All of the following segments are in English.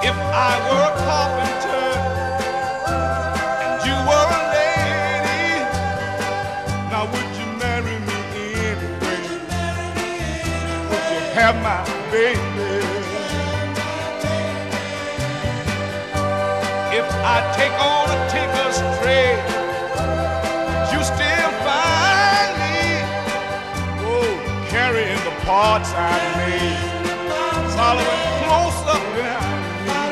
If I were a carpenter and you were a lady, now would you marry me anyway? Would you have my baby? If I take on a tinker's trade, would you still find me, oh, carrying the parts I made, following close up behind me?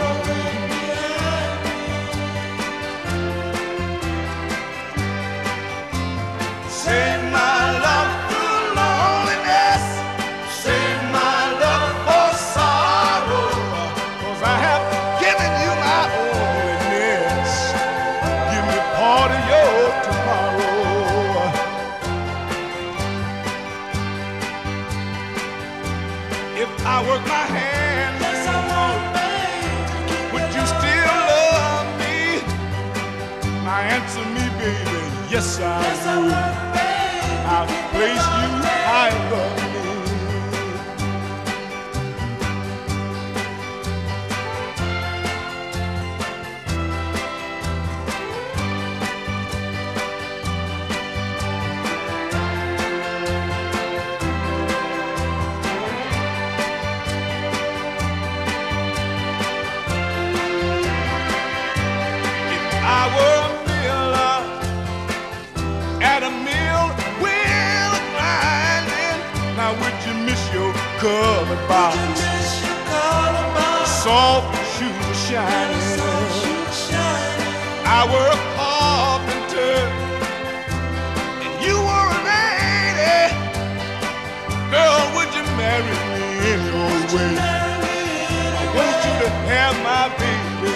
Save my love through loneliness, save my love for sorrow, 'cause I have given you my onlyness. Give me part of your tomorrow. If I work my hands, would you still love me? Now answer me, baby, yes I would. I'll place you high above me. If I were a miller at a mill wheel grinding, now would you miss your color box? Soft shoes shining. I were a carpenter and you were a lady. Girl, would you marry me anyway? I want you to have my baby.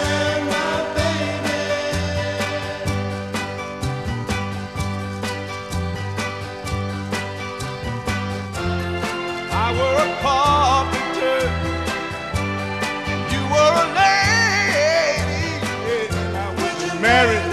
I were a carpenter and you were a lady. Yeah, now would you marry